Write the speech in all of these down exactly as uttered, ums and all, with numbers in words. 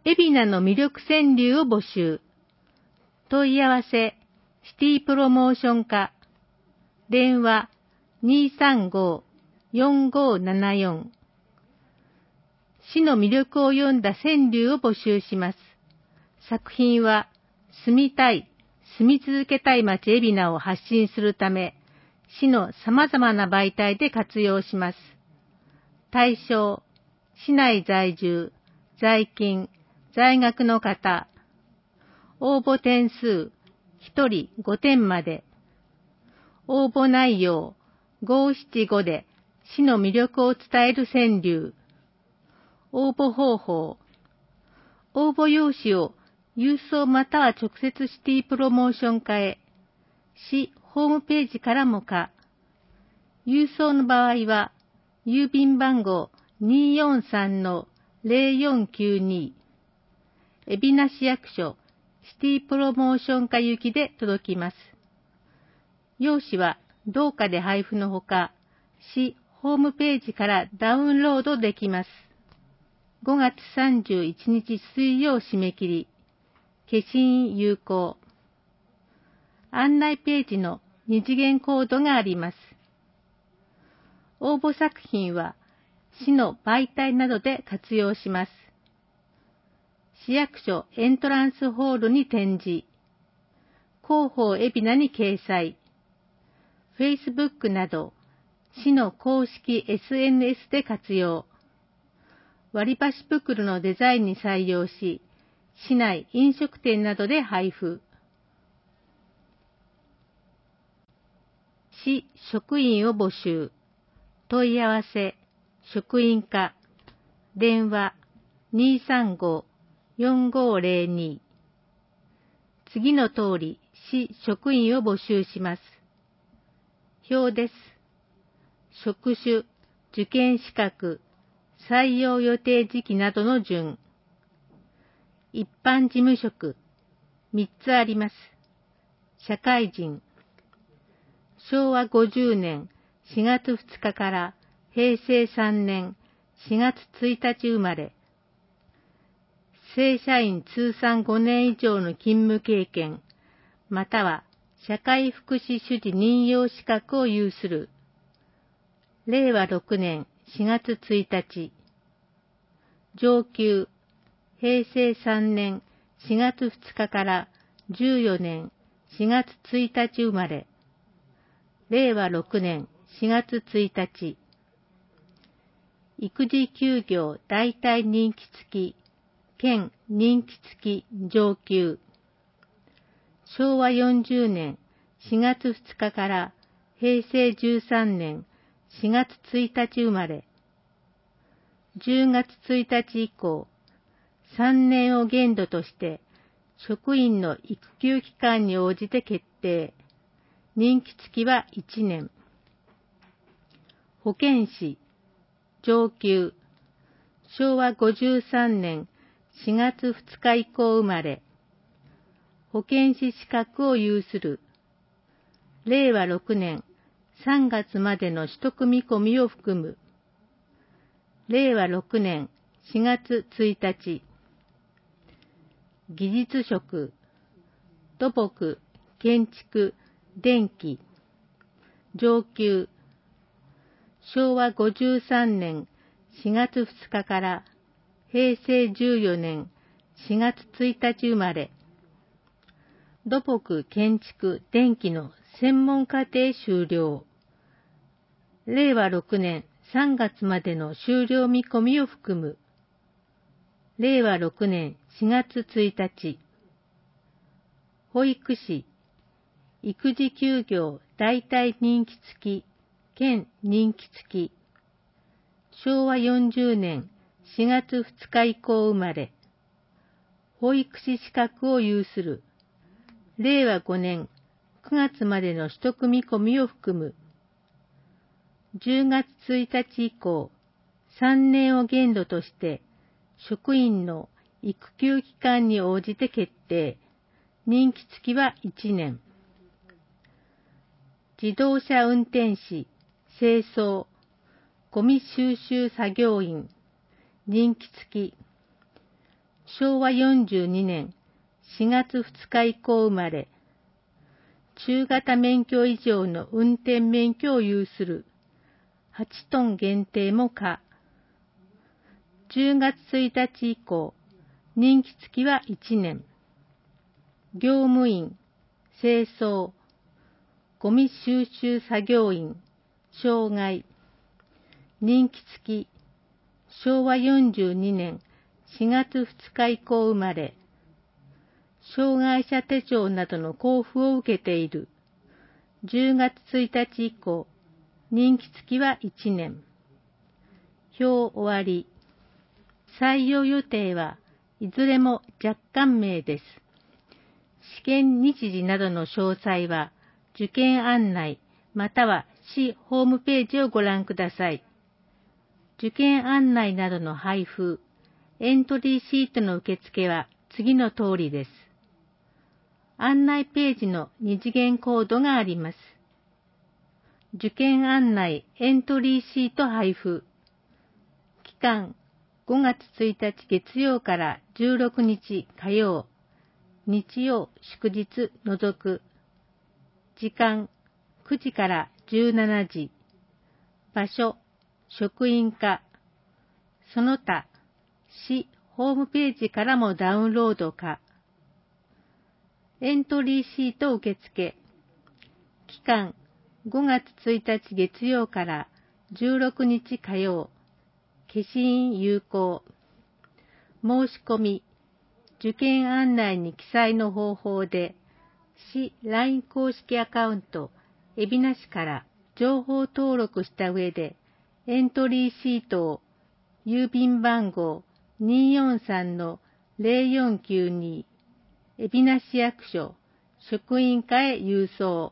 海老名の魅力川柳を募集。問い合わせ、シティプロモーション課。電話、にーさんごーよんごーななよん。市の魅力を詠んだ川柳を募集します。作品は、住みたい、住み続けたい町海老名を発信するため、市の様々な媒体で活用します。対象、市内在住、在勤、在学の方。応募点数、ひとりごてんまで。応募内容、ごーしちごで市の魅力を伝える川柳。応募方法。応募用紙を郵送または直接シティプロモーション課へ。市ホームページからもか。郵送の場合は、郵便番号 にーよんさんのぜろよんきゅうに。海老名市役所シティプロモーション課行きで届きます。用紙は同課で配布のほか、市ホームページからダウンロードできます。ごがつさんじゅういちにち水曜締め切り。消印有効。案内ページの二次元コードがあります。応募作品は市の媒体などで活用します。市役所エントランスホールに展示。広報海老名に掲載。Facebook など市の公式 エスエヌエス で活用。割り箸袋のデザインに採用し、市内飲食店などで配布。市職員を募集。問い合わせ、職員課。電話、にーさんごーよんごーぜろに。次の通り、市職員を募集します。表です。職種、受験資格、採用予定時期などの順。一般事務職、みっつあります。社会人。しょうわごじゅうねんしがつふつかからへいせいさんねんしがつついたち生まれ。正社員通算ごねん以上の勤務経験、または社会福祉主事任用資格を有する。れいわろくねんしがつついたち。上級、へいせいさんねんしがつふつかからじゅうよねんしがつついたち生まれ。れいわろくねんしがつついたち。育児休業代替任期付き、兼任期付き上級。しょうわよんじゅうねんしがつふつかからへいせいじゅうさんねんしがつついたち生まれ。じゅうがつついたち以降、さんねんを限度として職員の育休期間に応じて決定。任期付きはいちねん。保健師、上級。しょうわごじゅうさんねんしがつふつか以降生まれ。保健師資格を有する。れいわろくねんさんがつまでの取得見込みを含む。れいわろくねんしがつついたち。技術職、土木、建築、電気。上級。しょうわごじゅうさんねんしがつふつかからへいせいじゅうよねんしがつついたち生まれ。土木、建築、電気の専門課程修了。れいわろくねんさんがつまでの修了見込みを含む。れいわろくねんしがつついたち。保育士、育児休業代替任期付き、兼任期付き。しょうわよんじゅうねんしがつふつか以降生まれ。保育士資格を有する。れいわごねんくがつまでの取得見込みを含む。じゅうがつついたち以降、さんねんを限度として職員の育休期間に応じて決定。任期付きはいちねん。自動車運転士、清掃、ゴミ収集作業員、任期付き。 しょうわよんじゅうにねんしがつふつか以降生まれ、中型免許以上の運転免許を有する。はちトン限定も可。じゅうがつついたち以降、任期付きはいちねん。業務員、清掃、ゴミ収集作業員、障害。任期付き、しょうわよんじゅうにねんしがつふつか以降生まれ、障害者手帳などの交付を受けている。じゅうがつついたち以降、任期付きはいちねん。表終わり。採用予定はいずれも若干名です。試験日時などの詳細は受験案内または市ホームページをご覧ください。受験案内などの配布、エントリーシートの受付は次の通りです。案内ページの二次元コードがあります。受験案内エントリーシート配布。期間ごがつついたち月曜からじゅうろくにち火曜、日曜祝日除く。時間くじからじゅうしちじ。場所職員課。その他市ホームページからもダウンロード可。エントリーシート受付。期間ごがつついたち月曜からじゅうろくにち火曜。消印有効。申し込み。受験案内に記載の方法で、市 ライン 公式アカウント、海老名市から情報登録した上で、エントリーシートを郵便番号 にーよんさんのぜろよんきゅうに 海老名市役所職員課へ郵送。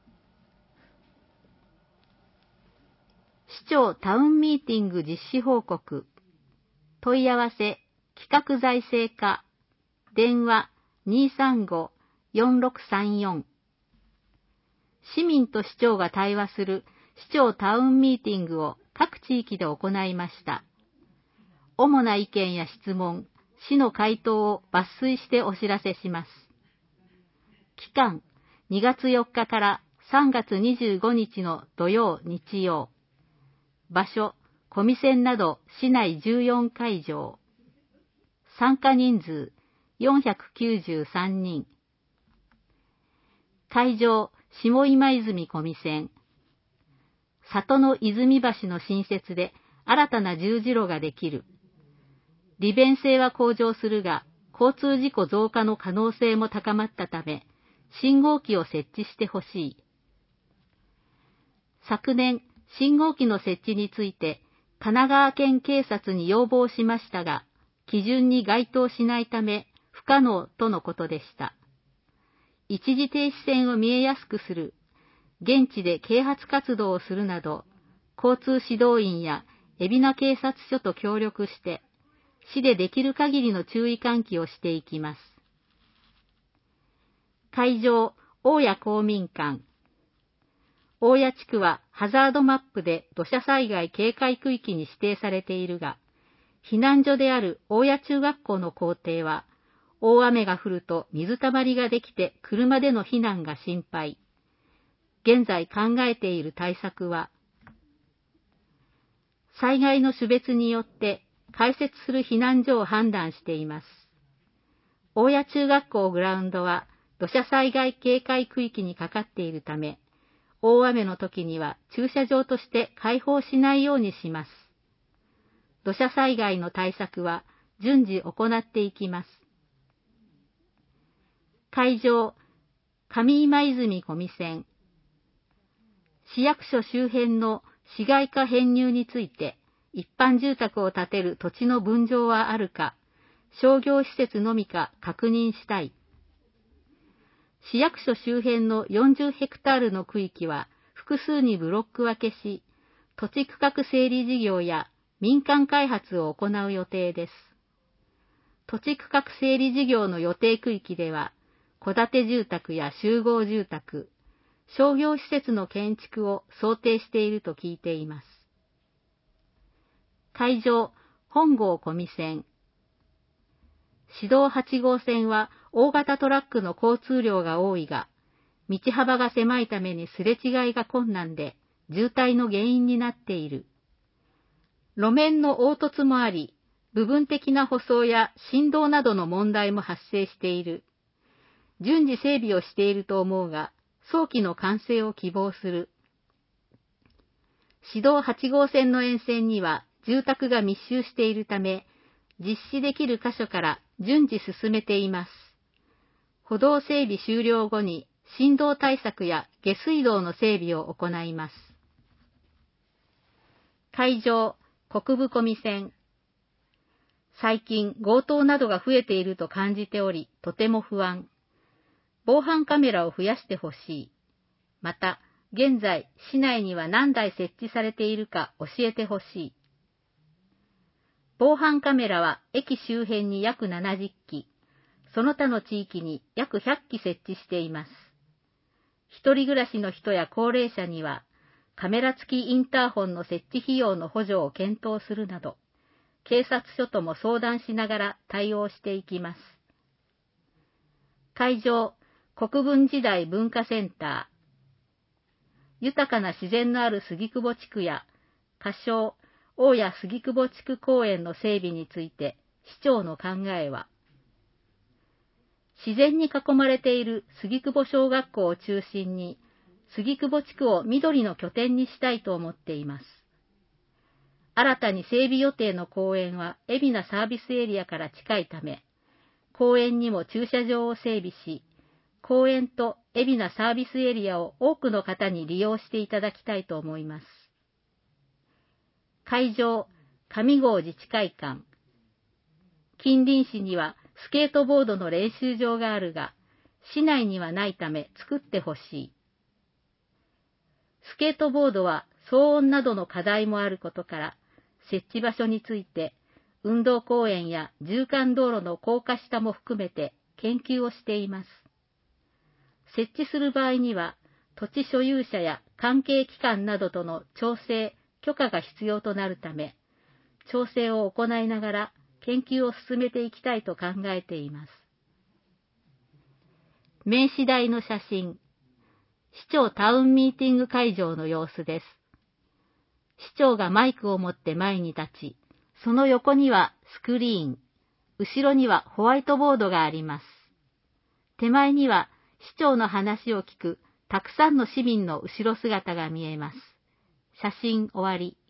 市長タウンミーティング実施報告。問い合わせ企画財政課。電話 にーさんごーよんろくさんよん。市民と市長が対話する市長タウンミーティングを各地域で行いました。主な意見や質問、市の回答を抜粋してお知らせします。期間、にがつよっかからさんがつにじゅうごにちの土曜、日曜。場所、コミセンなど市内じゅうよんかいじょう。参加人数、よんひゃくきゅうじゅうさんにん。会場、下今泉コミセン。里の泉橋の新設で新たな十字路ができる。利便性は向上するが、交通事故増加の可能性も高まったため、信号機を設置してほしい。昨年、信号機の設置について、神奈川県警察に要望しましたが、基準に該当しないため、不可能とのことでした。一時停止線を見えやすくする、現地で啓発活動をするなど、交通指導員や海老名警察署と協力して、市でできる限りの注意喚起をしていきます。会場、大谷公民館。大谷地区はハザードマップで土砂災害警戒区域に指定されているが、避難所である大谷中学校の校庭は、大雨が降ると水たまりができて車での避難が心配。現在考えている対策は、災害の種別によって開設する避難所を判断しています。大谷中学校グラウンドは土砂災害警戒区域にかかっているため、大雨の時には駐車場として開放しないようにします。土砂災害の対策は順次行っていきます。会場、上今泉コミセン。市役所周辺の市街化編入について、一般住宅を建てる土地の分譲はあるか、商業施設のみか確認したい。市役所周辺のよんじゅうヘクタールの区域は複数にブロック分けし、土地区画整理事業や民間開発を行う予定です。土地区画整理事業の予定区域では、戸建て住宅や集合住宅、商業施設の建築を想定していると聞いています。会場、本郷コミセン。 市道はち号線は大型トラックの交通量が多いが、道幅が狭いためにすれ違いが困難で、渋滞の原因になっている。路面の凹凸もあり、部分的な舗装や振動などの問題も発生している。順次整備をしていると思うが、早期の完成を希望する。市道はち号線の沿線には住宅が密集しているため、実施できる箇所から順次進めています。歩道整備終了後に振動対策や下水道の整備を行います。海上、国分込線。最近強盗などが増えていると感じており、とても不安。防犯カメラを増やしてほしい。また、現在、市内には何台設置されているか教えてほしい。防犯カメラは駅周辺に約ななじゅっき、その他の地域に約ひゃっき設置しています。一人暮らしの人や高齢者には、カメラ付きインターホンの設置費用の補助を検討するなど、警察署とも相談しながら対応していきます。海上、国分時代文化センター。豊かな自然のある杉久保地区や、仮称、大谷杉久保地区公園の整備について、市長の考えは、自然に囲まれている杉久保小学校を中心に、杉久保地区を緑の拠点にしたいと思っています。新たに整備予定の公園は海老名サービスエリアから近いため、公園にも駐車場を整備し、公園と海老名サービスエリアを多くの方に利用していただきたいと思います。会場、上郷自治会館。近隣市にはスケートボードの練習場があるが、市内にはないため作ってほしい。スケートボードは騒音などの課題もあることから、設置場所について、運動公園や縦貫道路の高架下も含めて研究をしています。設置する場合には、土地所有者や関係機関などとの調整、許可が必要となるため、調整を行いながら研究を進めていきたいと考えています。名刺台の写真。市長タウンミーティング会場の様子です。市長がマイクを持って前に立ち、その横にはスクリーン、後ろにはホワイトボードがあります。手前には市長の話を聞くたくさんの市民の後ろ姿が見えます。写真終わり。